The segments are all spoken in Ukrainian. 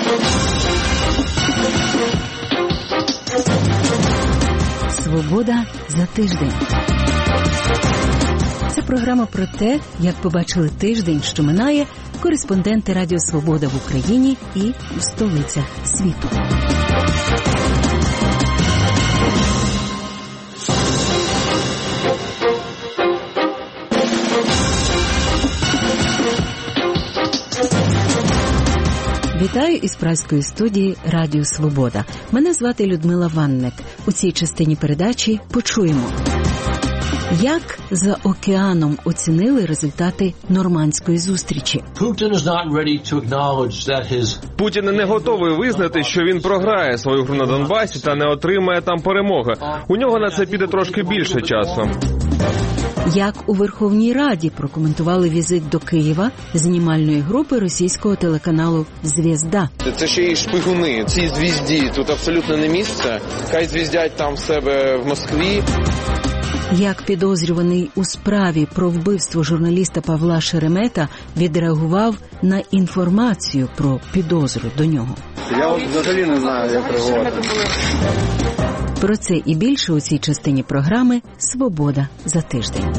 Свобода за тиждень. Це програма про те, як побачили тиждень, що минає, кореспонденти Радіо Свобода в Україні і в столицях світу. Вітаю із празької студії Радіо Свобода. Мене звати Людмила Ванник. У цій частині передачі почуємо, як за океаном оцінили результати нормандської зустрічі. Путін не готовий визнати, що він програє свою гру на Донбасі та не отримає там перемоги. У нього на це піде трошки більше часу. Як у Верховній Раді прокоментували візит до Києва знімальної групи російського телеканалу «Звізда». Це ще й шпигуни. Цій «Звізді» тут абсолютно не місце. Хай звіздять там в себе в Москві. Як підозрюваний у справі про вбивство журналіста Павла Шеремета відреагував на інформацію про підозру до нього. Я взагалі не знаю, як реагувати. Про це і більше у цій частині програми «Свобода за тиждень».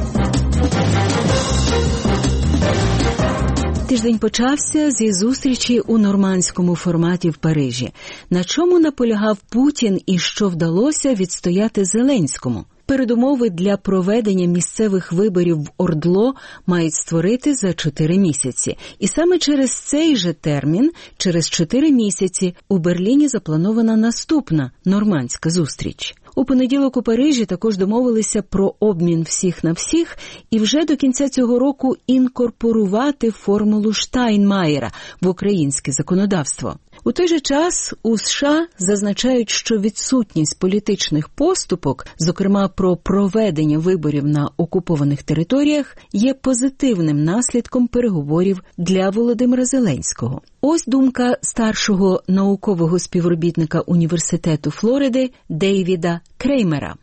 Тиждень почався зі зустрічі у нормандському форматі в Парижі. На чому наполягав Путін і що вдалося відстояти Зеленському? Передумови для проведення місцевих виборів в ОРДЛО мають створити за 4 місяці. І саме через цей же термін, через 4 місяці, у Берліні запланована наступна нормандська зустріч. У понеділок у Парижі також домовилися про обмін всіх на всіх і вже до кінця цього року інкорпорувати формулу Штайнмаєра в українське законодавство. У той же час у США зазначають, що відсутність політичних поступок, зокрема про проведення виборів на окупованих територіях, є позитивним наслідком переговорів для Володимира Зеленського. Ось думка старшого наукового співробітника Університету Флориди Дейвіда Креймера.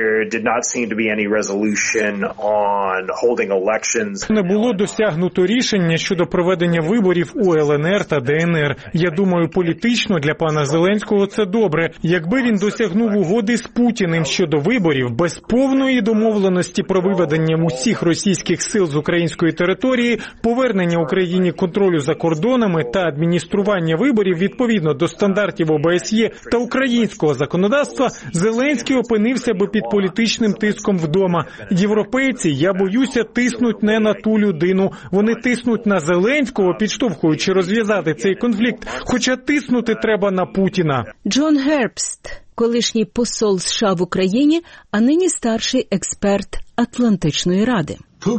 Не було досягнуто рішення щодо проведення виборів у ЛНР та ДНР. Я думаю, політично для пана Зеленського це добре. Якби він досягнув угоди з Путіним щодо виборів, без повної домовленості про виведення усіх російських сил з української території, повернення Україні контролю за кордонами та адміністрування виборів відповідно до стандартів ОБСЄ та українського законодавства, Зеленський опинився би під політичним тиском вдома. Європейці, я боюся, тиснуть не на ту людину. Вони тиснуть на Зеленського, підштовхуючи розв'язати цей конфлікт. Хоча тиснути треба на Путіна. Джон Гербст, колишній посол США в Україні, а нині старший експерт Атлантичної Ради.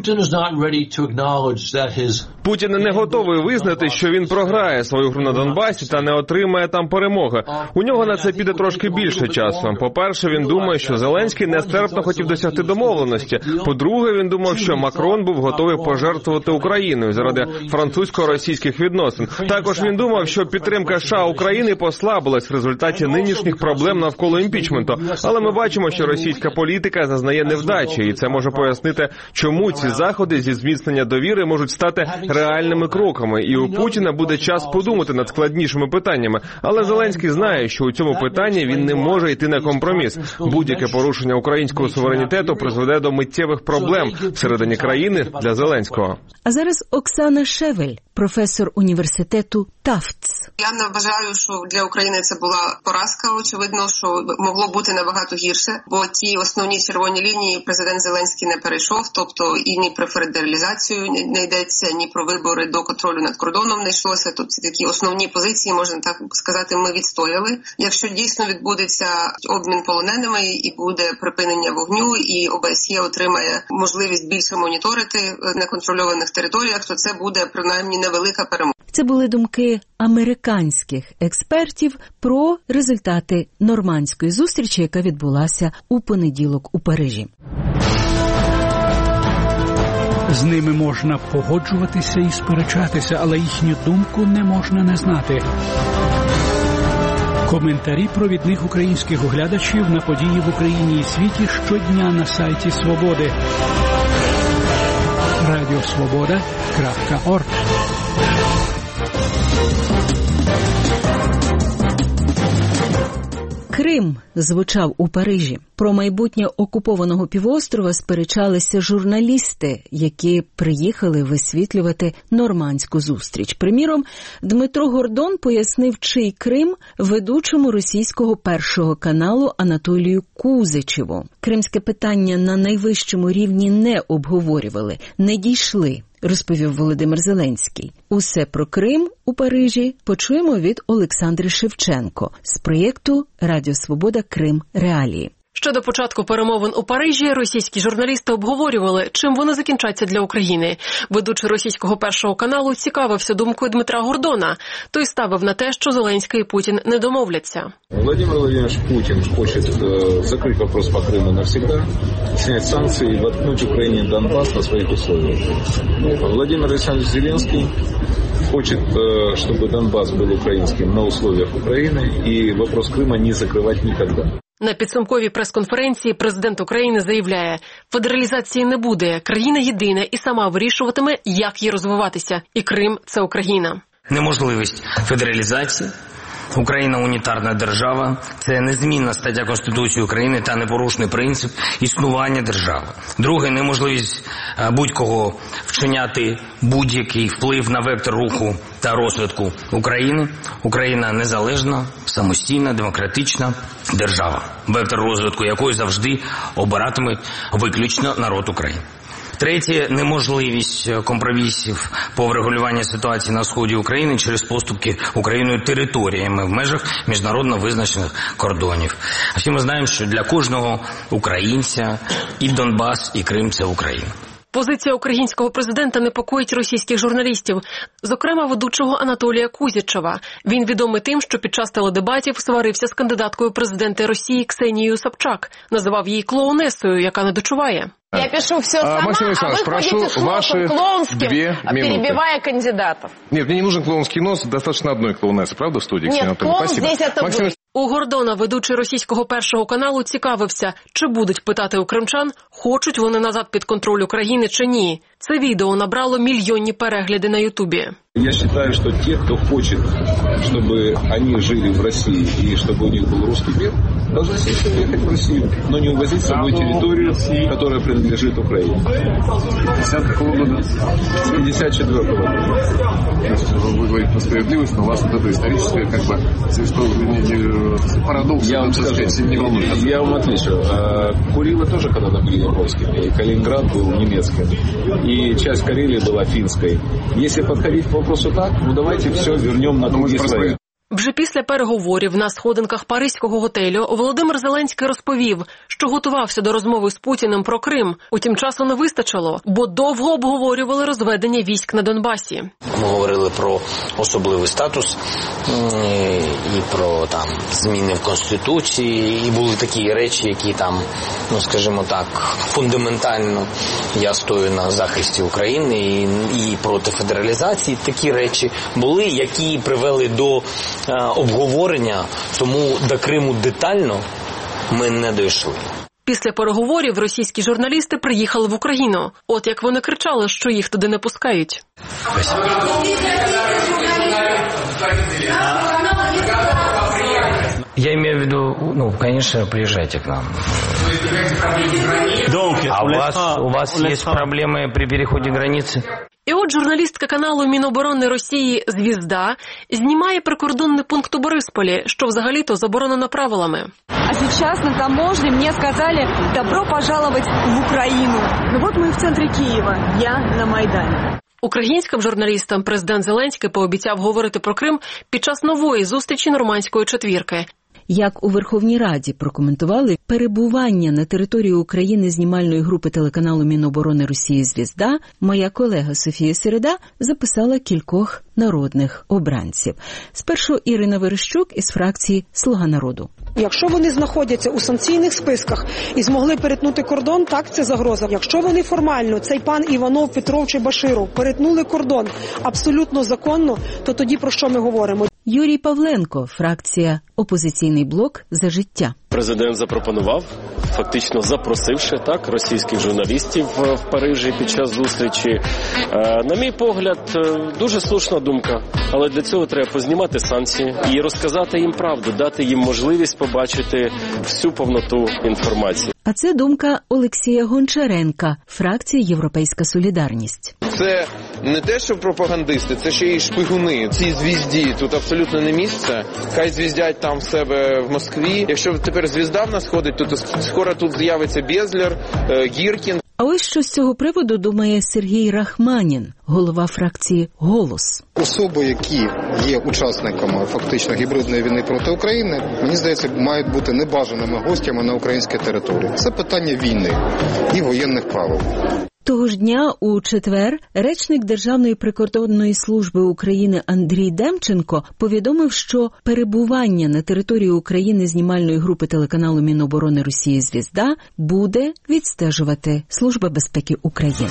Путін не готовий визнати, що він програє свою гру на Донбасі та не отримає там перемоги. У нього на це піде трошки більше часу. По-перше, він думає, що Зеленський нестерпно хотів досягти домовленості. По-друге, він думав, що Макрон був готовий пожертвувати Україною заради французько-російських відносин. Також він думав, що підтримка США України послабилась в результаті нинішніх проблем навколо імпічменту. Але ми бачимо, що російська політика зазнає невдачі, і це може пояснити, чому ці заходи зі зміцнення довіри можуть стати реальними кроками, і у Путіна буде час подумати над складнішими питаннями. Але Зеленський знає, що у цьому питанні він не може йти на компроміс. Будь-яке порушення українського суверенітету призведе до миттєвих проблем всередині країни для Зеленського. А зараз Оксана Шевель, професор університету Тафтс. Я не вважаю, що для України це була поразка. Очевидно, що могло бути набагато гірше, бо ті основні червоні лінії президент Зеленський не перейшов, тобто і ні про федералізацію не йдеться, ні про вибори до контролю над кордоном не йшлося. Тобто ці такі основні позиції, можна так сказати, ми відстояли. Якщо дійсно відбудеться обмін полоненими і буде припинення вогню, і ОБСЄ отримає можливість більше моніторити на контрольованих територіях, то це буде принаймні невелика перемога. Це були думки американських експертів про результати нормандської зустрічі, яка відбулася у понеділок у Парижі. З ними можна погоджуватися і сперечатися, але їхню думку не можна не знати. Коментарі провідних українських оглядачів на події в Україні і світі щодня на сайті Свободи. Радіосвобода.орг. Крим звучав у Парижі. Про майбутнє окупованого півострова сперечалися журналісти, які приїхали висвітлювати нормандську зустріч. Приміром, Дмитро Гордон пояснив, чий Крим ведучому російського першого каналу Анатолію Кузичеву. Кримське питання на найвищому рівні не обговорювали, не дійшли, розповів Володимир Зеленський. Усе про Крим у Парижі почуємо від Олександри Шевченко з проєкту «Радіо Свобода. Крим. Реалії». Щодо початку перемовин у Парижі, російські журналісти обговорювали, чим вони закінчаться для України. Ведучий російського першого каналу цікавився думкою Дмитра Гордона. Той ставив на те, що Зеленський і Путін не домовляться. Владимир Владимирович Путин хочет закрыть вопрос по Крыму навсегда, снять санкции и воткнуть Украине Донбасс на своих условиях. Владимир Александрович Зеленский хочет, чтобы Донбасс был украинским на условиях Украины и вопрос Крыма не закрывать никогда. На підсумковій прес-конференції президент України заявляє, федералізації не буде, країна єдина і сама вирішуватиме, як їй розвиватися. І Крим – це Україна. Неможливість федералізації. Україна – унітарна держава. Це незмінна стаття Конституції України та непорушний принцип існування держави. Друге – неможливість будь-кого вчиняти будь-який вплив на вектор руху та розвитку України. Україна – незалежна, самостійна, демократична держава, вектор розвитку якої завжди обиратиме виключно народ України. Третє – неможливість компромісів по врегулюванню ситуації на сході України через поступки Україною територіями в межах міжнародно визначених кордонів. А всі ми знаємо, що для кожного українця і Донбас, і Крим – це Україна. Позиція українського президента непокоїть російських журналістів, зокрема ведучого Анатолія Кузічева. Він відомий тим, що під час теледебатів сварився з кандидаткою президента Росії Ксенією Собчак, називав її клоунесою, яка не дочуває. Я пишу все сама, Максим Александрович, а вы ходите с носом клоунским, перебивая кандидатов. Нет, мне не нужен клоунский нос, достаточно одной клоунессы, правда, в студии? Нет, клоун здесь это вы. У Гордона ведучий російського першого каналу цікавився, чи будуть питати у кримчан, хочуть вони назад під контроль України чи ні. Це відео набрало мільйонні перегляди на Ютубі. Я считаю, что те, кто хочет, чтобы они жили в России и чтобы у них был русский мир, должны сесть уехать в Россию, но не увозить с собой территорию, которая принадлежит Украине. 50-го года? 54-го года. Вы говорите про справедливость, но у вас вот это историческое, как бы, парадокс. Я вам скажу, я вам отвечу. Курилы тоже когда-то были японскими, и Калининград был немецким, и часть Карелии была финской. Если подходить к вопросу так, ну давайте все вернем на круги своя. Вже після переговорів на сходинках паризького готелю Володимир Зеленський розповів, що готувався до розмови з Путіним про Крим. Утім, часу не вистачило, бо довго обговорювали розведення військ на Донбасі. Ми говорили про особливий статус і про там зміни в Конституції, і були такі речі, які там, ну скажімо так, фундаментально я стою на захисті України і проти федералізації. Такі речі були, які привели до обговорення, тому до Криму детально ми не дійшли. Після переговорів російські журналісти приїхали в Україну. От як вони кричали, що їх туди не пускають. Я имею в виду, ну, конечно, приезжайте к нам. А у вас есть проблемы при переходе границы? І от журналістка каналу Міноборони Росії «Звізда» знімає прикордонний пункт у Борисполі, що взагалі-то заборонено правилами. А сейчас на таможне мне сказали «добро пожаловать в Украину». Ну вот мы в центре Киева, я на Майдані. Українським журналістам президент Зеленський пообіцяв говорити про Крим під час нової зустрічі нормандської четвірки. Як у Верховній Раді прокоментували перебування на території України знімальної групи телеканалу Міноборони Росії «Звізда», моя колега Софія Середа записала кількох народних обранців. Спершу Ірина Верещук із фракції «Слуга народу». Якщо вони знаходяться у санкційних списках і змогли перетнути кордон, так, це загроза. Якщо вони формально, цей пан Іванов, Петров чи Баширов, перетнули кордон абсолютно законно, то тоді про що ми говоримо? Юрій Павленко, фракція «Опозиційний блок за життя». Президент запропонував, фактично запросивши російських журналістів в Парижі під час зустрічі. На мій погляд, дуже слушна думка, але для цього треба познімати санкції і розказати їм правду, дати їм можливість побачити всю повноту інформації. А це думка Олексія Гончаренка, фракції «Європейська солідарність». Це не те, що пропагандисти, це ще й шпигуни. Ці звізді тут абсолютно не місце. Хай звіздять там в себе в Москві. Якщо тепер звізда в нас ходить, то скоро тут з'явиться Безлер, Гіркін. А ось що з цього приводу думає Сергій Рахманін, голова фракції «Голос». Особи, які є учасниками фактично гібридної війни проти України, мені здається, мають бути небажаними гостями на українській території. Це питання війни і воєнних правил. Того ж дня, у четвер, речник Державної прикордонної служби України Андрій Демченко повідомив, що перебування на території України знімальної групи телеканалу Міноборони Росії «Звізда» буде відстежувати Служба безпеки України.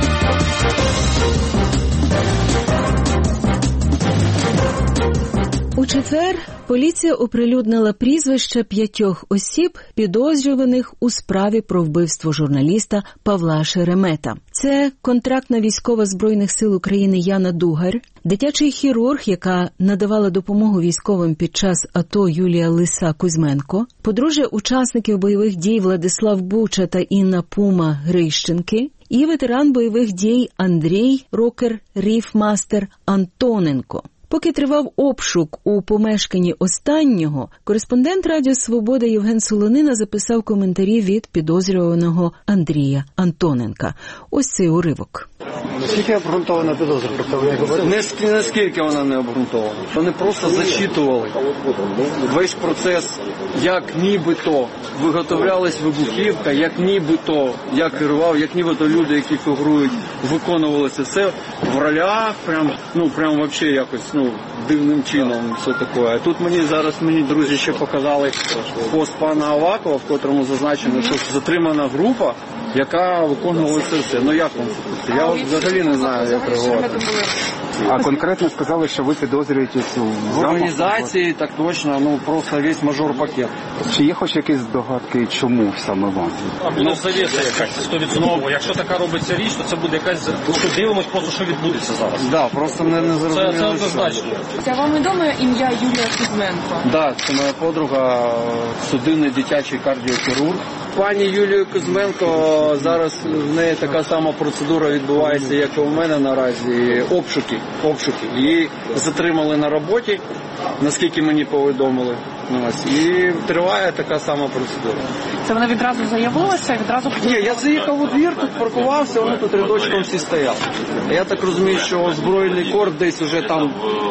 У четвер поліція оприлюднила прізвища 5 осіб, підозрюваних у справі про вбивство журналіста Павла Шеремета. Це контрактна військова Збройних сил України Яна Дугар, дитячий хірург, яка надавала допомогу військовим під час АТО Юлія Лиса-Кузьменко, подружжя учасників бойових дій Владислав Буча та Інна Пума Грищенки і ветеран бойових дій Андрій Рокер-Ріфмастер Антоненко. Поки тривав обшук у помешканні останнього, кореспондент Радіо Свобода Євген Солонина записав коментарі від підозрюваного Андрія Антоненка. Ось цей уривок. Наскільки обґрунтована підозра? Наскільки вона не обґрунтована. Вони просто зачитували весь процес, як нібито виготовлялась вибухівка, як нібито я керував, як нібито люди, які фігурують, виконували це все в ролях, прям вообще якось, дивним чином все таке. А тут мені друзі ще показали пост пана Авакова, в котрому зазначено, що затримана група, яка виконувала це все. Як вам це? Я взагалі не знаю, як реагувати. А конкретно сказали, що ви підозрюєте в організації, так точно, просто весь мажор-пакет. Чи є хоч якісь здогадки, чому саме вам? Завіса якась 100%. Якщо така робиться річ, то це буде якась... Дивимось просто, що відбудеться зараз. Так, просто не зрозуміло. Це однозначно. Це вам відомо ім'я Юлія Кузьменко? Так, це моя подруга, судинний дитячий кардіохірург. Пані Юлію Кузьменко, зараз в неї така сама процедура відбувається, як і у мене наразі, обшуки. Її затримали на роботі, наскільки мені повідомили. І триває така сама процедура. Це вона відразу заявилася? Ні, я заїхав у двір, тут паркувався, вони тут рядочком всі стояли. Я так розумію, що озброєний корд десь уже там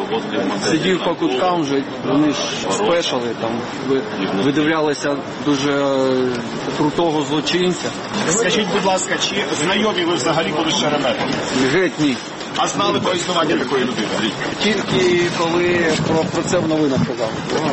сидів по куткам, вже вони ж спешали, там видивлялися дуже крутого злочинця. Скажіть, будь ласка, чи знайомі ви взагалі були з Шереметом? Геть ні. А знали про існування такої людини? Тільки коли про це в новинах казали.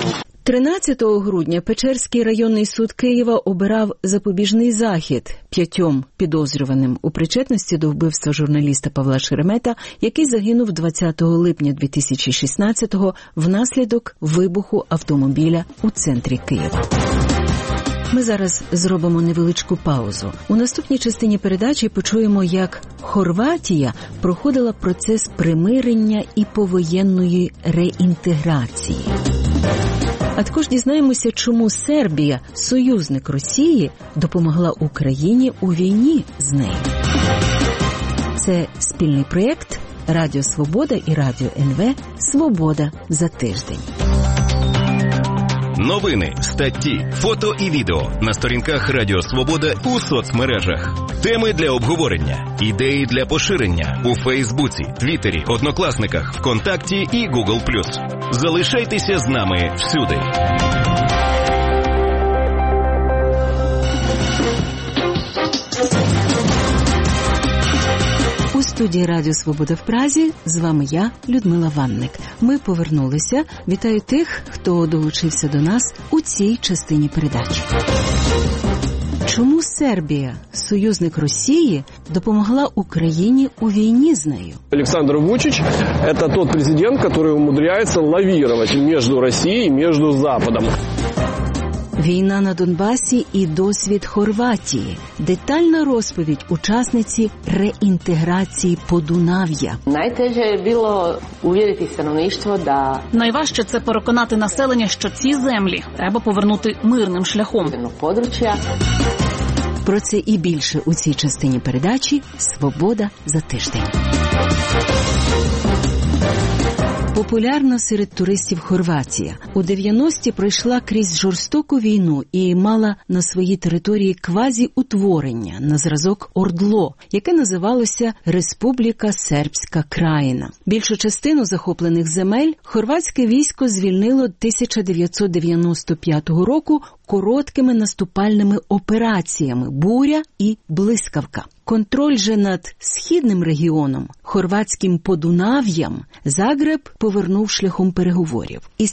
13 грудня Печерський районний суд Києва обирав запобіжний захід 5 підозрюваним у причетності до вбивства журналіста Павла Шеремета, який загинув 20 липня 2016-го внаслідок вибуху автомобіля у центрі Києва. Ми зараз зробимо невеличку паузу. У наступній частині передачі почуємо, як Хорватія проходила процес примирення і повоєнної реінтеграції. А також дізнаємося, чому Сербія, союзник Росії, допомогла Україні у війні з нею. Це спільний проєкт Радіо Свобода і Радіо НВ «Свобода за тиждень». Новини, статті, фото і відео на сторінках Радіо Свобода у соцмережах. Теми для обговорення, ідеї для поширення у Фейсбуці, Твіттері, Однокласниках, ВКонтакті і Google+. Залишайтеся з нами всюди. У студії Радіо Свобода в Празі з вами я, Людмила Ванник. Ми повернулися. Вітаю тих, хто долучився до нас у цій частині передачі. Чому Сербія, союзник Росії, допомогла Україні у війні з нею? Олександр Вучич – це той президент, який умудряється лавірувати між Росією і між Западом. Війна на Донбасі і досвід Хорватії. Детальна розповідь учасниці реінтеграції Подунав'я. Найважче – це переконати населення, що ці землі треба повернути мирним шляхом. Про це і більше у цій частині передачі «Свобода за тиждень». Популярна серед туристів Хорватія. У 90-ті пройшла крізь жорстоку війну і мала на своїй території квазі-утворення на зразок Ордло, яке називалося Республіка Сербська Країна. Більшу частину захоплених земель хорватське військо звільнило 1995 року короткими наступальними операціями «Буря» і «Блискавка». Контроль же над східним регіоном, хорватським Подунав'ям, Загреб повернув шляхом переговорів. Із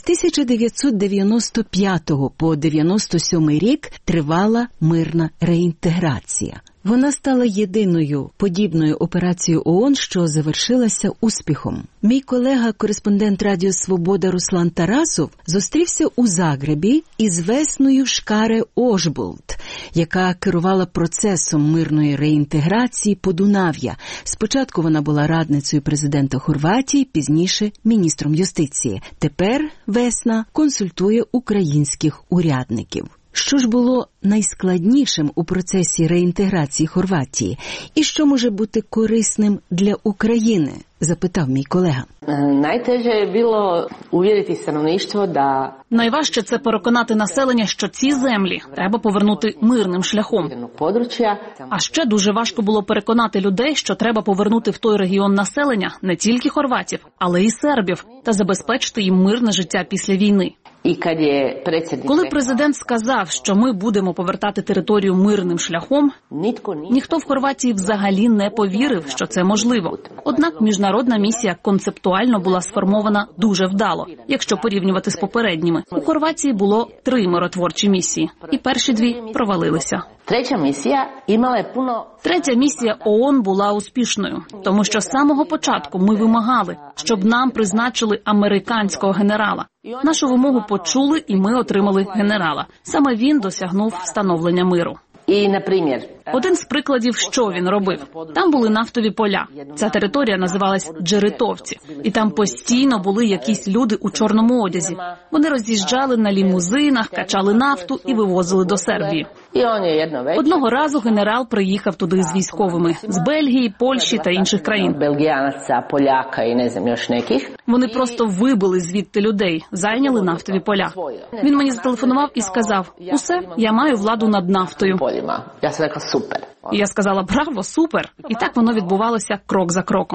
1995 по 97 рік тривала мирна реінтеграція. Вона стала єдиною подібною операцією ООН, що завершилася успіхом. Мій колега, кореспондент Радіо Свобода Руслан Тарасов, зустрівся у Загребі із Весною Шкаре-Ошбулт, яка керувала процесом мирної реінтеграції Подунав'я. Спочатку вона була радницею президента Хорватії, пізніше міністром юстиції. Тепер Весна консультує українських урядників. Що ж було найскладнішим у процесі реінтеграції Хорватії? І що може бути корисним для України? Запитав мій колега. Найважче – це переконати населення, що ці землі треба повернути мирним шляхом. А ще дуже важко було переконати людей, що треба повернути в той регіон населення не тільки хорватів, але й сербів, та забезпечити їм мирне життя після війни. Коли президент сказав, що ми будемо повертати територію мирним шляхом, ніхто в Хорватії взагалі не повірив, що це можливо. Однак міжнародна місія концептуально була сформована дуже вдало, якщо порівнювати з попередніми. У Хорватії було 3 миротворчі місії, і перші 2 провалилися. Третя місія ООН була успішною, тому що з самого початку ми вимагали, щоб нам призначили американського генерала. Нашу вимогу почули, і ми отримали генерала. Саме він досягнув встановлення миру. Один з прикладів, що він робив. Там були нафтові поля. Ця територія називалась Джеритовці. І там постійно були якісь люди у чорному одязі. Вони роз'їжджали на лімузинах, качали нафту і вивозили до Сербії. Одного разу генерал приїхав туди з військовими. З Бельгії, Польщі та інших країн. Вони просто вибили звідти людей, зайняли нафтові поля. Він мені зателефонував і сказав: «Усе, я маю владу над нафтою». І я сказала: «Браво, супер!» І так воно відбувалося крок за кроком.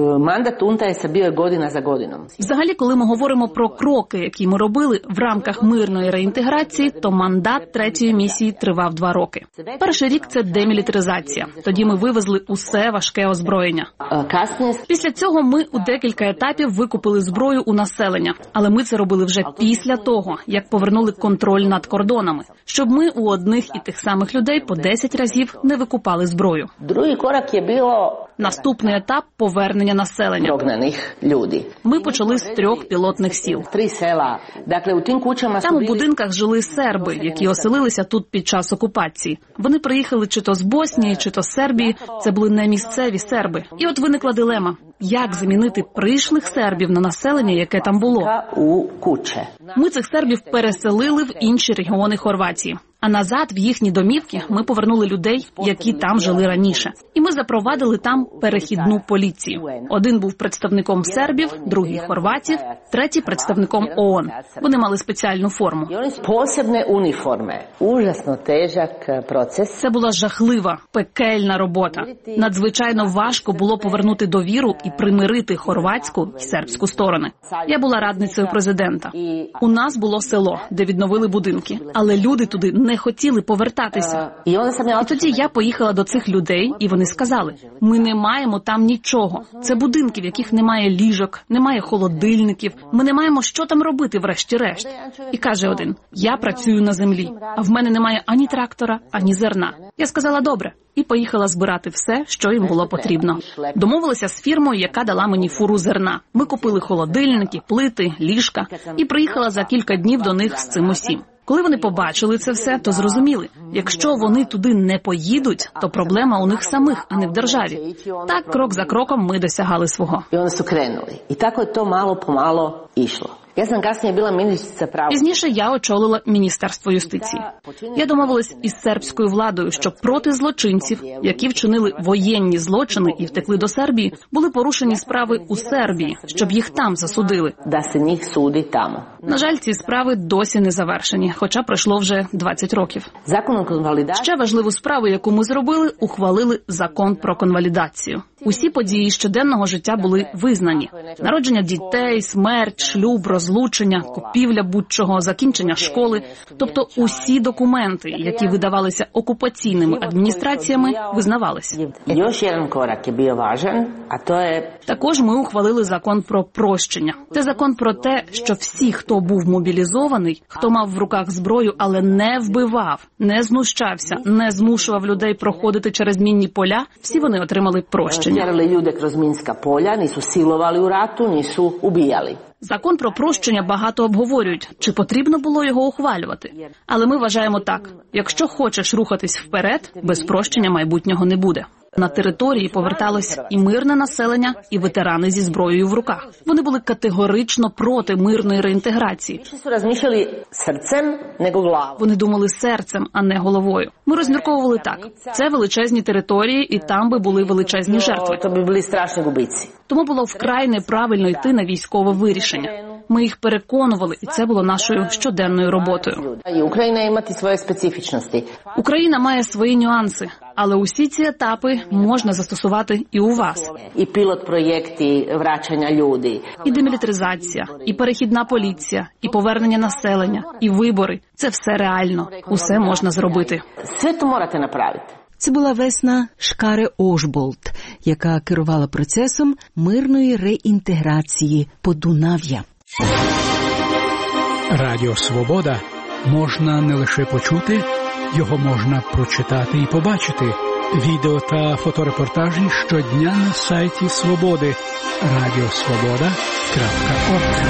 Взагалі, коли ми говоримо про кроки, які ми робили в рамках мирної реінтеграції, то мандат 3-ї місії тривав 2 роки. Перший рік – це демілітаризація. Тоді ми вивезли усе важке озброєння. Після цього ми у декілька етапів викупили зброю у населення. Але ми це робили вже після того, як повернули контроль над кордонами. Щоб ми у одних і тих самих людей по 10 разів не викупали зброю. Наступний етап – повернення населення. Ми почали з 3 пілотних сіл. Там у будинках жили серби, які оселилися тут під час окупації. Вони приїхали чи то з Боснії, чи то з Сербії. Це були не місцеві серби. І от виникла дилема – як замінити прийшлих сербів на населення, яке там було? Ми цих сербів переселили в інші регіони Хорватії. А назад в їхні домівки ми повернули людей, які там жили раніше. І ми запровадили там перехідну поліцію. Один був представником сербів, другий – хорватів, третій – представником ООН. Вони мали спеціальну форму. Це була жахлива, пекельна робота. Надзвичайно важко було повернути довіру і примирити хорватську і сербську сторони. Я була радницею президента. У нас було село, де відновили будинки, але люди туди не не хотіли повертатися. І тоді я поїхала до цих людей, і вони сказали, ми не маємо там нічого. Це будинки, в яких немає ліжок, немає холодильників, ми не маємо що там робити врешті-решт. І каже один, я працюю на землі, а в мене немає ані трактора, ані зерна. Я сказала, добре, і поїхала збирати все, що їм було потрібно. Домовилася з фірмою, яка дала мені фуру зерна. Ми купили холодильники, плити, ліжка і приїхала за кілька днів до них з цим усім. Коли вони побачили це все, то зрозуміли, якщо вони туди не поїдуть, то проблема у них самих, а не в державі. Так, крок за кроком ми досягали свого. І вони сукренули. І так то мало-помало йшло. Я сам kasnije bila ministrica prava. Пізніше я очолила Міністерство юстиції. Я домовилась із сербською владою, щоб проти злочинців, які вчинили воєнні злочини і втекли до Сербії, були порушені справи у Сербії, щоб їх там засудили. Да се них суди тамо. На жаль, ці справи досі не завершені, хоча пройшло вже 20 років. Ще важливу справу, яку ми зробили, ухвалили закон про конвалідацію. Усі події щоденного життя були визнані. Народження дітей, смерть, шлюб, розлучення, купівля будь-чого, закінчення школи. Тобто усі документи, які видавалися окупаційними адміністраціями, визнавалися. Також ми ухвалили закон про прощення. Це закон про те, що всі, хто був мобілізований, хто мав в руках зброю, але не вбивав, не знущався, не змушував людей проходити через мінні поля, всі вони отримали прощення. Закон про прощення багато обговорюють, чи потрібно було його ухвалювати. Але ми вважаємо так, якщо хочеш рухатись вперед, без прощення майбутнього не буде. На території поверталось і мирне населення, і ветерани зі зброєю в руках. Вони були категорично проти мирної реінтеграції. Вони думали серцем, а не головою. Ми розмірковували так. Це величезні території, і там би були величезні жертви. Тому було вкрай неправильно йти на військове вирішення. Ми їх переконували, і це було нашою щоденною роботою. Україна має свої нюанси, але усі ці етапи можна застосувати і у вас. І пілот-проєкти врачання людей. І демілітаризація, і перехідна поліція, і повернення населення, і вибори. Це все реально. Усе можна зробити. Все це можете направити. Це була Весна Шкаре-Ожболт, яка керувала процесом мирної реінтеграції Подунав'я. Радіо «Свобода» можна не лише почути, його можна прочитати і побачити. Відео та фоторепортажі щодня на сайті «Свободи» radiosvoboda.org.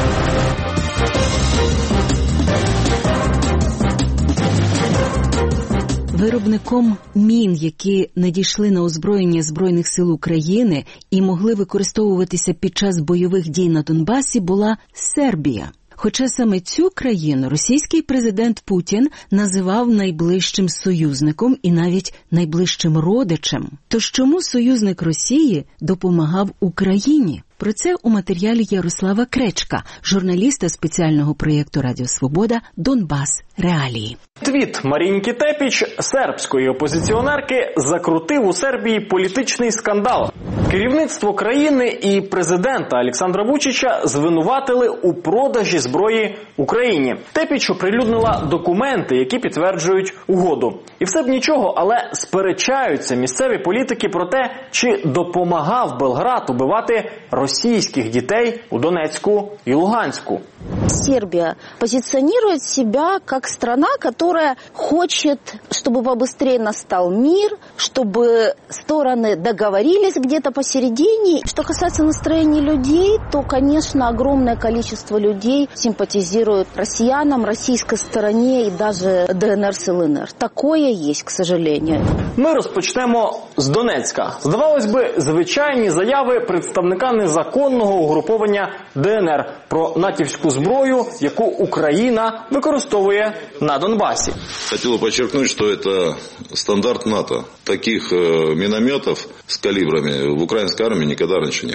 Виробником мін, які надійшли на озброєння Збройних сил України і могли використовуватися під час бойових дій на Донбасі, була Сербія. Хоча саме цю країну російський президент Путін називав найближчим союзником і навіть найближчим родичем. Тож чому союзник Росії допомагав Україні? Про це у матеріалі Ярослава Кречка, журналіста спеціального проєкту Радіо Свобода «Донбас. Реалії». Твіт Маріньки Тепіч, сербської опозиціонерки, закрутив у Сербії політичний скандал. Керівництво країни і президента Олександра Вучича звинуватили у продажі зброї Україні. Тепіч оприлюднила документи, які підтверджують угоду. І все б нічого, але сперечаються місцеві політики про те, чи допомагав Белград убивати російских детей у Донецку и Луганску. Сербия позиционирует себя как страна, которая хочет, чтобы побыстрее настал мир, чтобы стороны договорились где-то посередине. Что касается настроения людей, то, конечно, огромное количество людей симпатизирует россиянам, российской стороне и даже ДНР с ЛНР. Такое есть, к сожалению. Ми розпочнемо з Донецька. Здавалось би, звичайні заяви представника незаконного угруповання ДНР про натівську зброю, яку Україна використовує на Донбасі. Хотел подчеркнуть, что это стандарт НАТО. Таких минометов с калибрами в украинской армии никогда раньше не было.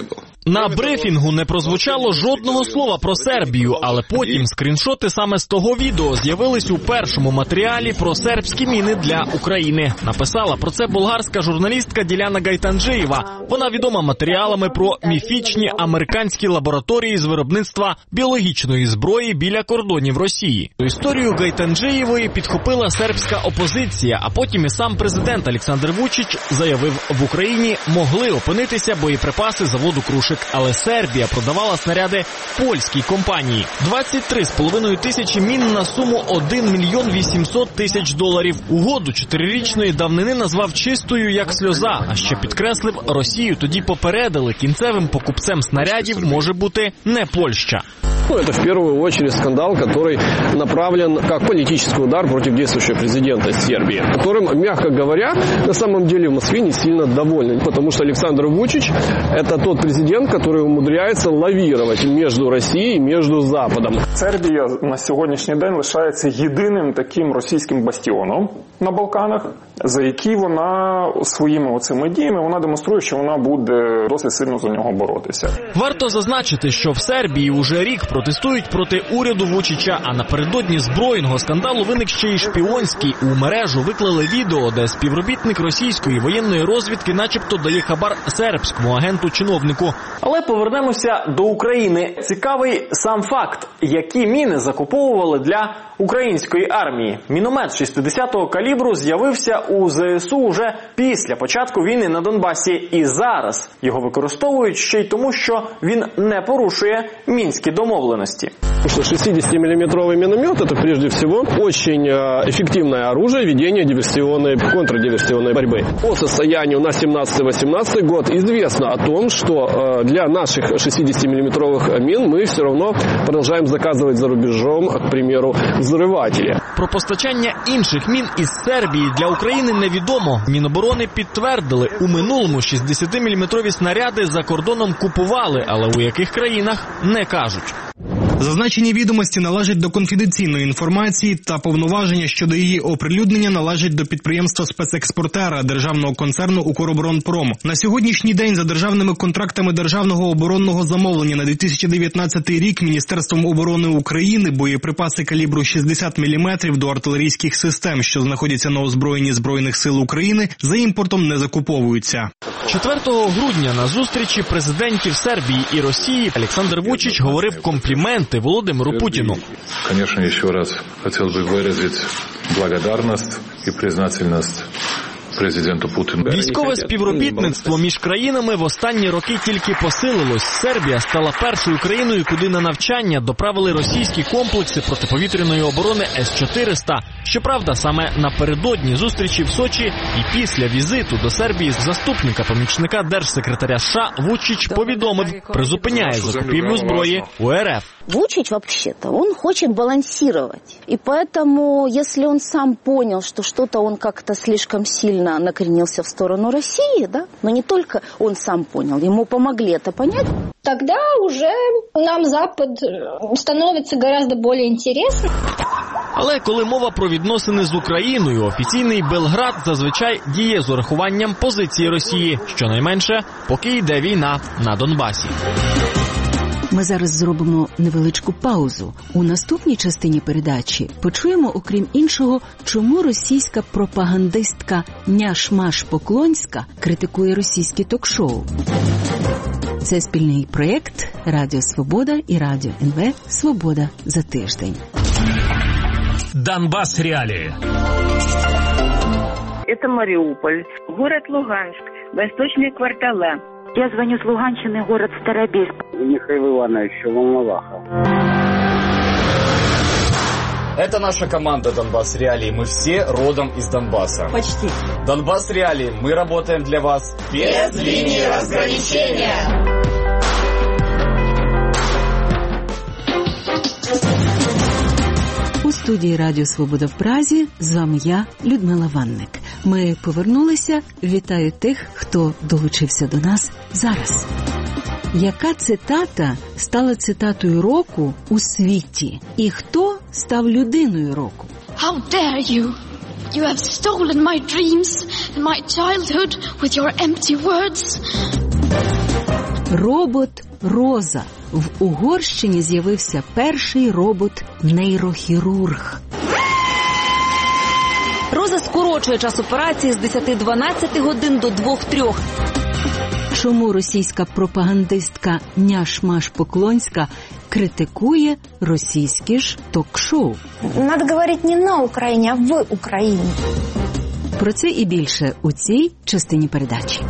На брифінгу не прозвучало жодного слова про Сербію, але потім скріншоти саме з того відео з'явились у першому матеріалі про сербські міни для України. Написала про це болгарська журналістка Діляна Гайтанджиєва. Вона відома матеріалами про міфічні американські лабораторії з виробництва біологічної зброї біля кордонів Росії. Історію Гайтанджиєвої підхопила сербська опозиція, а потім і сам президент Олександр Вучич заявив, в Україні могли опинитися боєприпаси заводу «Крушик», але Сербія продавала снаряди польській компанії. 23,5 тисячі мін на суму $1 мільйон 800 тисяч. Угоду 4-річної давнини назвав чистою як сльоза, а ще підкреслив, Росію тоді попередили, кінцевим покупцем снарядів може бути не Польща. Это в первую очередь скандал, который направлен как политический удар против действующего президента Сербии, которым, мягко говоря, на самом деле в Москве не сильно довольны, потому что Александр Вучич – это тот президент, который умудряется лавировать между Россией и между Западом. Сербія на сьогоднішній день лишається єдиним таким російським бастіоном на Балканах, за який вона своїми оцими діями вона демонструє, що вона буде досить сильно за нього боротися. Варто зазначити, що в Сербії уже рік протестують проти уряду Вучича, а напередодні збройного скандалу виник ще й шпіонський. У мережу виклали відео, де співробітник російської воєнної розвідки начебто дає хабар сербському агенту-чиновнику. Але повернемося до України. Цікавий сам факт, які міни закуповували для української армії. Міномет 60-го калібру з'явився у ЗСУ уже після початку війни на Донбасі. І зараз його використовують ще й тому, що він не порушує мінські домовленості. 60-миллиметровый миномет – это прежде всего очень эффективное оружие ведения диверсионной, контрдиверсионной борьбы. По состоянию на 17-18 год известно о том, что для наших 60-миллиметровых мин мы все равно продолжаем заказывать за рубежом, к примеру, взрыватели. Про постачання інших мін із Сербії для України невідомо. Міноборони підтвердили, у минулому 60-мм снаряди за кордоном купували, але у яких країнах – не кажуть. Зазначені відомості належать до конфіденційної інформації та повноваження щодо її оприлюднення належать до підприємства спецекспортера державного концерну «Укроборонпром». На сьогоднішній день за державними контрактами державного оборонного замовлення на 2019 рік Міністерством оборони України боєприпаси калібру 60 мм до артилерійських систем, що знаходяться на озброєнні Збройних сил України, за імпортом не закуповуються. 4 грудня на зустрічі президентів Сербії і Росії Олександр Вучич говорив компліменти Володимиру Путіну. Конечно, еще раз хотел бы выразить благодарность и признательность президенту Путіну. Військове співробітництво між країнами в останні роки тільки посилилось. Сербія стала першою країною, куди на навчання доправили російські комплекси протиповітряної оборони С-400. Щоправда, саме напередодні зустрічі в Сочі і після візиту до Сербії заступника помічника держсекретаря США Вучич повідомив, призупиняє закупівлю зброї у РФ. Вучич, вообще-то, он хочет балансировать. И поэтому, если он сам понял, что что-то он как-то слишком сильно накренился в сторону России, да, но не только он сам понял, ему помогли это понять. Тогда уже нам Запад становится гораздо более интересным. Але коли мова про відносини з Україною, офіційний Белград зазвичай діє з урахуванням позиції Росії, щонайменше, поки йде війна на Донбасі. Ми зараз зробимо невеличку паузу. У наступній частині передачі почуємо, окрім іншого, чому російська пропагандистка Няш-Маш Поклонська критикує російські ток-шоу. Це спільний проєкт Радіо Свобода і Радіо НВ «Свобода за тиждень». Донбасс реалии. Это Мариуполь, город Луганск, восточные квартала. Я звоню с Луганщины, город Старобельск. Михаил Иванович, Волноваха. Это наша команда «Донбасс Реалии». Мы все родом из Донбасса. Почти. «Донбасс Реалии». Мы работаем для вас без линии разграничения. У студії Радіо Свобода в Празі з вами я, Людмила Ванник. Ми повернулися. Вітаю тих, хто долучився до нас зараз. Яка цитата стала цитатою року у світі? І хто став людиною року? How dare you? You have stolen my dreams and my childhood with your empty words. Робот Роза. В Угорщині з'явився перший робот-нейрохірург. Роза скорочує час операції з 10-12 годин до 2-3. Чому російська пропагандистка Няш-Маш Поклонська критикує російські ж ток-шоу? Надо говорити не на Україні, а в Україні. Про це і більше у цій частині передачі.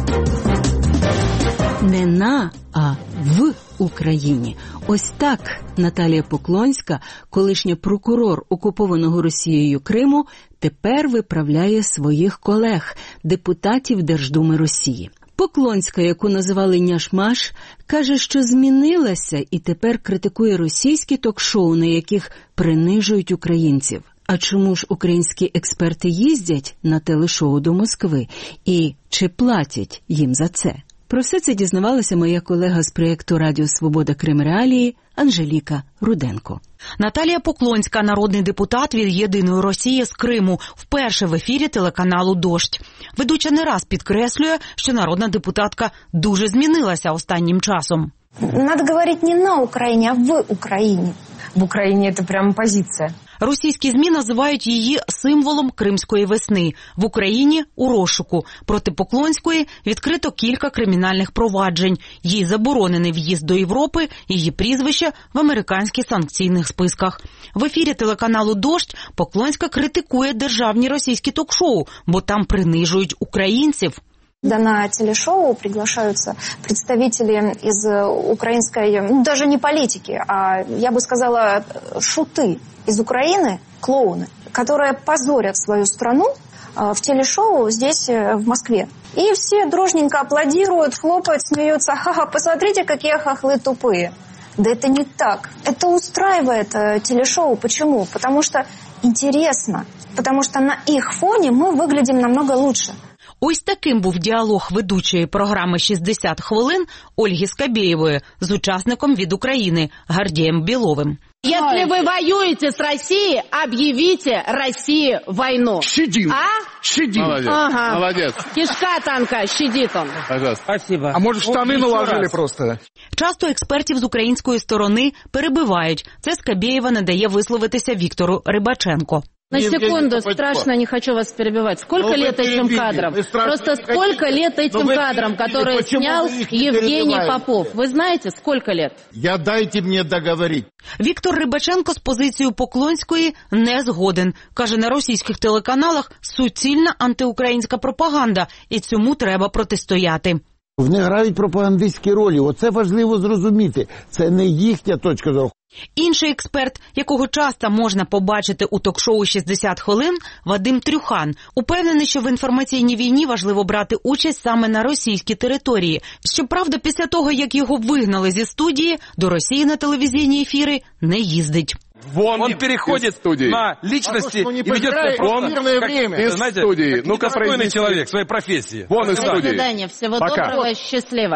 Не на, а в Україні. Ось так Наталія Поклонська, колишня прокурор окупованого Росією Криму, тепер виправляє своїх колег, депутатів Держдуми Росії. Поклонська, яку називали Няш-Маш, каже, що змінилася і тепер критикує російські ток-шоу, на яких принижують українців. А чому ж українські експерти їздять на телешоу до Москви? І чи платять їм за це? Про все це дізнавалася моя колега з проєкту «Радіо Свобода Крим Реалії» Анжеліка Руденко. Наталія Поклонська – народний депутат від «Єдиної Росії» з Криму, вперше в ефірі телеканалу «Дождь». Ведуча не раз підкреслює, що народна депутатка дуже змінилася останнім часом. Надо говорити не на Україні, а в Україні. В Україні це прямо позиція. Російські ЗМІ називають її символом Кримської весни. В Україні – у розшуку. Проти Поклонської відкрито кілька кримінальних проваджень. Їй заборонений в'їзд до Європи, її прізвище в американських санкційних списках. В ефірі телеканалу «Дождь» Поклонська критикує державні російські ток-шоу, бо там принижують українців. Да, на телешоу приглашаются представители из украинской, даже не политики, а, я бы сказала, шуты из Украины, клоуны, которые позорят свою страну в телешоу здесь, в Москве. И все дружненько аплодируют, хлопают, смеются. Ха-ха, посмотрите, какие хохлы тупые. Да это не так. Это устраивает телешоу. Почему? Потому что интересно. Потому что на их фоне мы выглядим намного лучше. Ось таким був діалог ведучої програми «60 хвилин» Ольги Скабєєвої з учасником від України Гордієм Біловим. Если вы воюете с Россией, объявите России войну. Щадим. Щадим. Молодец. Ага. Молодец. Кишка танка, щадит он. Пожалуйста. Спасибо. А может, штаны наложили просто? Часто експертів з української сторони перебивають. Це Скабєєва не дає висловитися Віктору Рибаченко. На секунду, страшно, не хочу вас перебивать. Сколько лет этим кадрам? Просто сколько лет этим кадрам, которые снял Евгений Попов? Вы знаете, сколько лет? Дайте мне договорить. Віктор Рибаченко з позицією Поклонської не згоден. Каже, на російських телеканалах суцільна антиукраїнська пропаганда, і цьому треба протистояти. Вони грають пропагандистські ролі. Оце важливо зрозуміти. Це не їхня точка зору. Інший експерт, якого часто можна побачити у ток-шоу «60 хвилин», Вадим Трюхан, упевнений, що в інформаційній війні важливо брати участь саме на російській території. Щоправда, після того, як його вигнали зі студії, до Росії на телевізійні ефіри не їздить. Он переходит на личности и ведет мирное время из студии. Ну-ка, спокойный человек своей профессии. Вон из студии. Всего доброго, счастливо.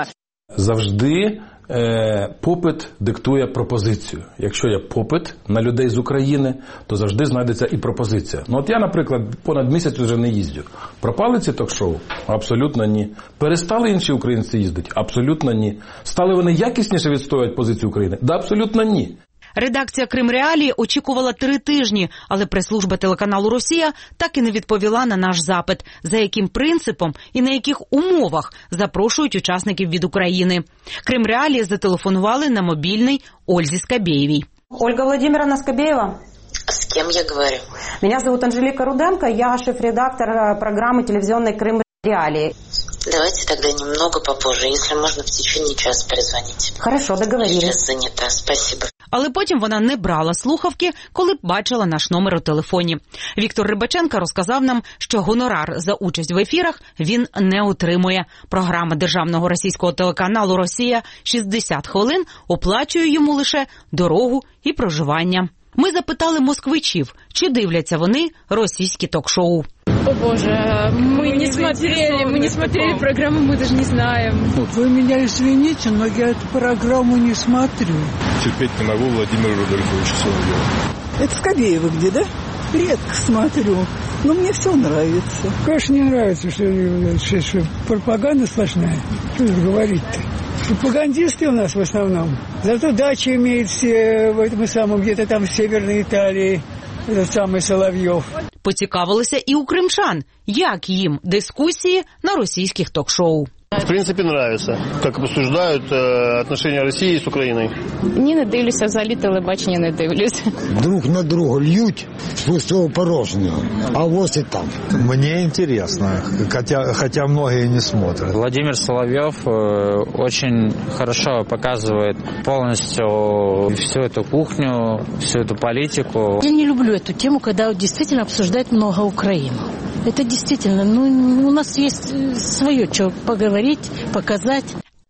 Завжди попит диктує пропозицію. Якщо є попит на людей з України, то завжди знайдеться і пропозиція. Ну от я, наприклад, понад місяць вже не їздю. Пропали ці ток-шоу? Абсолютно ні. Перестали інші українці їздити? Абсолютно ні. Стали вони якісніше відстоювати позицію України? Да, абсолютно ні. Редакція Крим Реалії очікувала 3 тижні, але прес-служба телеканалу «Росія» так і не відповіла на наш запит, за яким принципом і на яких умовах запрошують учасників від України. Крим Реалії зателефонували на мобільний Ользі Скабєєвій. Ольга Владимировна Скабєєва. С кем я говорю? Меня зовут Анжелика Руденко, я шеф-редактор программы телевизионной «Крым Реалии». Давайте тогда немного попозже, если можно в течение часа перезвонить. Хорошо, договорились. Сейчас занята, спасибо. Але потім вона не брала слухавки, коли бачила наш номер у телефоні. Віктор Рибаченко розказав нам, що гонорар за участь в ефірах він не отримує. Програма державного російського телеканалу «Росія» «60 хвилин» оплачує йому лише дорогу і проживання. Ми запитали москвичів, чи дивляться вони російські ток-шоу. О боже, мы не смотрели программу, мы даже не знаем. Вы меня извините, но я эту программу не смотрю. Терпеть не могу Владимира Рудольфовича Соловьева. Это Скабєєва где, да? Редко смотрю, но мне все нравится. Конечно, не нравится, что пропаганда сплошная. Что же говорить-то? Пропагандисты у нас в основном. Зато дачи имеют все в этом самом, где-то там в Северной Италии, этот самый Соловьев. Поцікавилися і у кримчан, як їм дискусії на російських ток-шоу. В принципі, нравится, як обсуждають отношения Росії з Україною. Ні, не дивлюся, взагалі телебачення не дивлюся. Друг на друга льють з пустого порожнього, а ось і там. Мне интересно, хотя многие не смотрят. Владимир Соловьев очень хорошо показывает полностью всю эту кухню, всю эту политику. Я не люблю эту тему, когда действительно обсуждают много Украину. Это действительно, у нас есть свое, что поговорить, показать.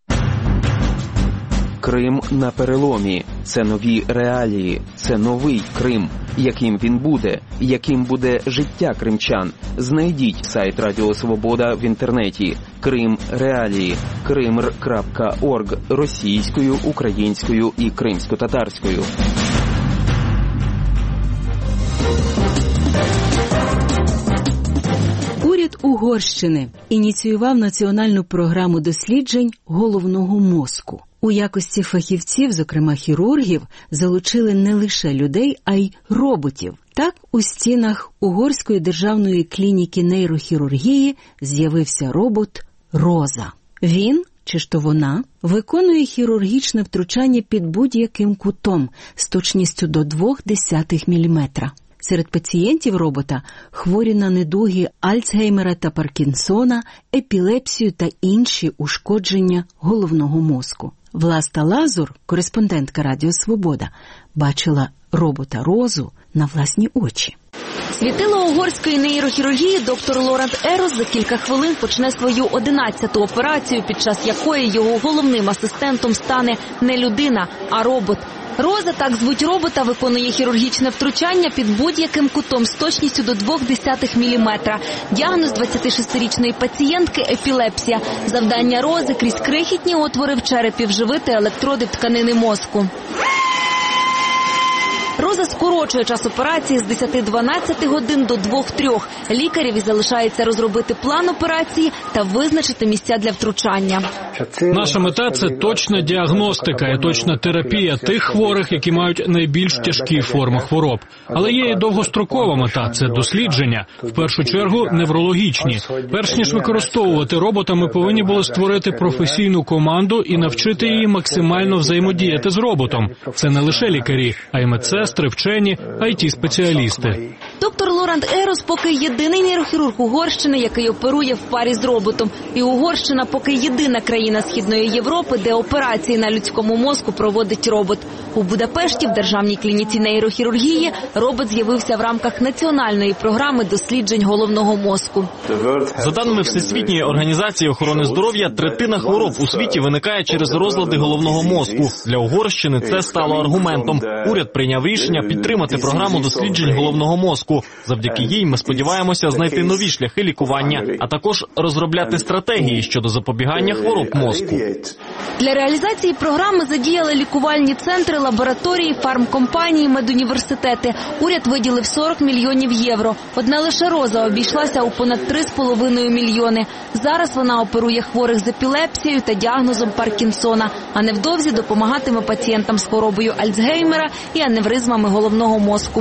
Крим на переломі. Це нові реалії. Це новий Крим. Яким він буде? Яким буде життя кримчан? Знайдіть сайт Радіо Свобода в інтернеті. Крим реалії. krimr.org російською, українською і кримсько-татарською. Уряд Угорщини ініціював національну програму досліджень головного мозку. У якості фахівців, зокрема хірургів, залучили не лише людей, а й роботів. Так, у стінах Угорської державної клініки нейрохірургії з'явився робот Роза. Він, чи ж то вона, виконує хірургічне втручання під будь-яким кутом з точністю до 0,2 мм. Серед пацієнтів робота хворі на недуги Альцгеймера та Паркінсона, епілепсію та інші ушкодження головного мозку. Власта Лазур, кореспондентка Радіо Свобода, бачила робота Розу на власні очі. Світило угорської нейрохірургії доктор Лоранд Ерос за кілька хвилин почне свою 11-ту операцію, під час якої його головним асистентом стане не людина, а робот. Роза, так звуть робота, виконує хірургічне втручання під будь-яким кутом з точністю до 0,2 мм. Діагноз 26-річної пацієнтки – епілепсія. Завдання Рози – крізь крихітні отвори в черепі вживити електроди в тканини мозку. Роза скорочує час операції з 10-12 годин до 2-3. Лікареві залишається розробити план операції та визначити місця для втручання. Наша мета – це точна діагностика і точна терапія тих хворих, які мають найбільш тяжкі форми хвороб. Але є і довгострокова мета – це дослідження, в першу чергу неврологічні. Перш ніж використовувати робота, ми повинні були створити професійну команду і навчити її максимально взаємодіяти з роботом. Це не лише лікарі, а й медсестри, вчені, IT-спеціалісти. Доктор Лоранд Ерос поки єдиний нейрохірург Угорщини, який оперує в парі з роботом. І Угорщина поки єдина країна Східної Європи, де операції на людському мозку проводить робот. У Будапешті в Державній клініці нейрохірургії робот з'явився в рамках національної програми досліджень головного мозку. За даними Всесвітньої організації охорони здоров'я, третина хвороб у світі виникає через розлади головного мозку. Для Угорщини це стало аргументом. Уряд прийняв рішення підтримати програму досліджень головного мозку. Завдяки їй ми сподіваємося знайти нові шляхи лікування, а також розробляти стратегії щодо запобігання хвороб мозку. Для реалізації програми задіяли лікувальні центри, лабораторії, фармкомпанії, медуніверситети. Уряд виділив 40 мільйонів євро. Одна лише Роза обійшлася у понад 3,5 мільйони. Зараз вона оперує хворих з епілепсією та діагнозом Паркінсона, а невдовзі допомагатиме пацієнтам з хворобою Альцгеймера і аневризмами головного мозку.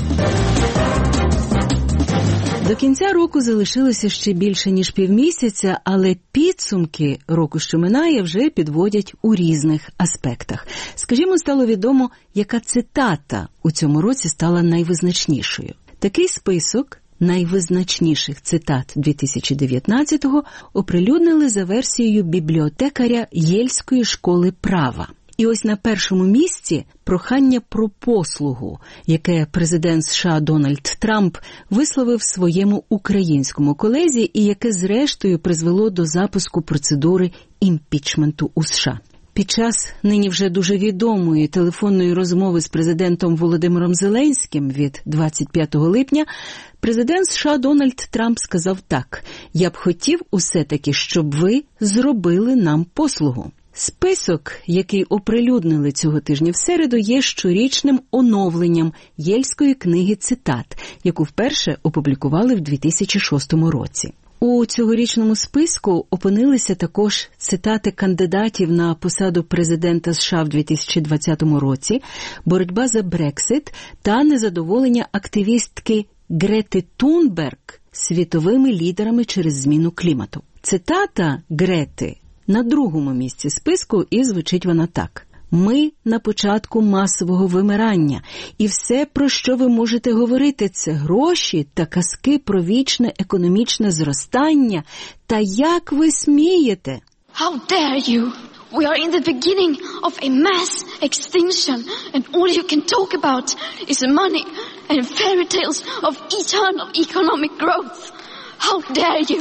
До кінця року залишилося ще більше, ніж півмісяця, але підсумки року, що минає, вже підводять у різних аспектах. Скажімо, стало відомо, яка цитата у цьому році стала найвизначнішою. Такий список найвизначніших цитат 2019-го оприлюднили за версією бібліотекаря Єльської школи права. І ось на першому місці прохання про послугу, яке президент США Дональд Трамп висловив своєму українському колезі і яке зрештою призвело до запуску процедури імпічменту у США. Під час нині вже дуже відомої телефонної розмови з президентом Володимиром Зеленським від 25 липня президент США Дональд Трамп сказав так: «Я б хотів усе-таки, щоб ви зробили нам послугу». Список, який оприлюднили цього тижня в середу, є щорічним оновленням Єльської книги цитат, яку вперше опублікували в 2006 році. У цьогорічному списку опинилися також цитати кандидатів на посаду президента США в 2020 році, боротьба за Брексит та незадоволення активістки Грети Тунберг світовими лідерами через зміну клімату. Цитата Грети на другому місці списку, і звучить вона так. «Ми на початку масового вимирання, і все, про що ви можете говорити, це гроші та казки про вічне економічне зростання. Та як ви смієте?» How dare you? We are in the beginning of a mass extinction, and all you can talk about is money and fairy tales of eternal economic growth. How dare you?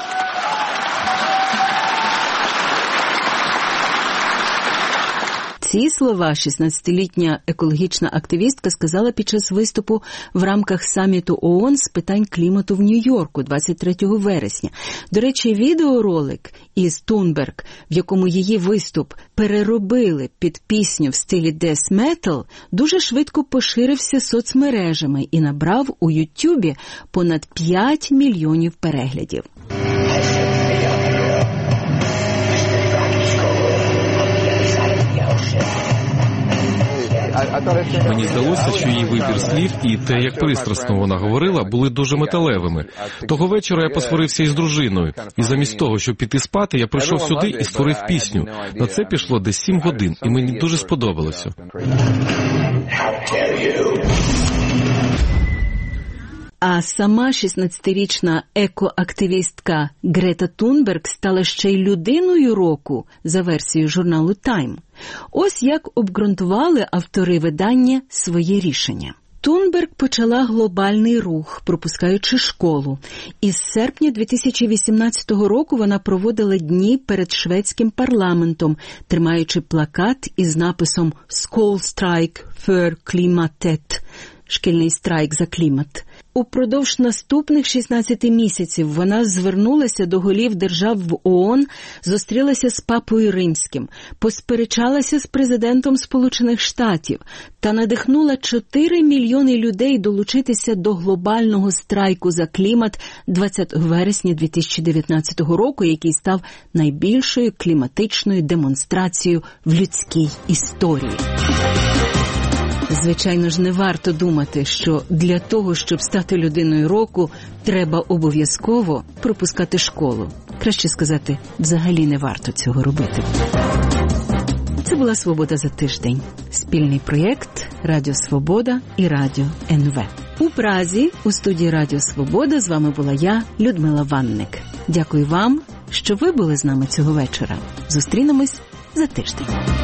Ці слова 16-літня екологічна активістка сказала під час виступу в рамках саміту ООН з питань клімату в Нью-Йорку 23 вересня. До речі, відеоролик із Тунберг, в якому її виступ переробили під пісню в стилі Death Metal, дуже швидко поширився соцмережами і набрав у Ютубі понад 5 мільйонів переглядів. Мені здалося, що її вибір слів і те, як пристрасно вона говорила, були дуже металевими. Того вечора я посварився із дружиною, і замість того, щоб піти спати, я прийшов сюди і створив пісню. На це пішло десь 7 годин, і мені дуже сподобалося. А сама 16-річна екоактивістка Грета Тунберг стала ще й людиною року за версією журналу Time. Ось як обґрунтували автори видання своє рішення. Тунберг почала глобальний рух, пропускаючи школу. Із серпня 2018 року вона проводила дні перед шведським парламентом, тримаючи плакат із написом «Skolstrike för klimatet» – «Шкільний страйк за клімат». Упродовж наступних 16 місяців вона звернулася до голів держав в ООН, зустрілася з Папою Римським, посперечалася з президентом Сполучених Штатів та надихнула 4 мільйони людей долучитися до глобального страйку за клімат 20 вересня 2019 року, який став найбільшою кліматичною демонстрацією в людській історії. Звичайно ж, не варто думати, що для того, щоб стати людиною року, треба обов'язково пропускати школу. Краще сказати, взагалі не варто цього робити. Це була «Свобода за тиждень». Спільний проєкт «Радіо Свобода» і «Радіо НВ». У Празі, у студії «Радіо Свобода» з вами була я, Людмила Ванник. Дякую вам, що ви були з нами цього вечора. Зустрінемось за тиждень.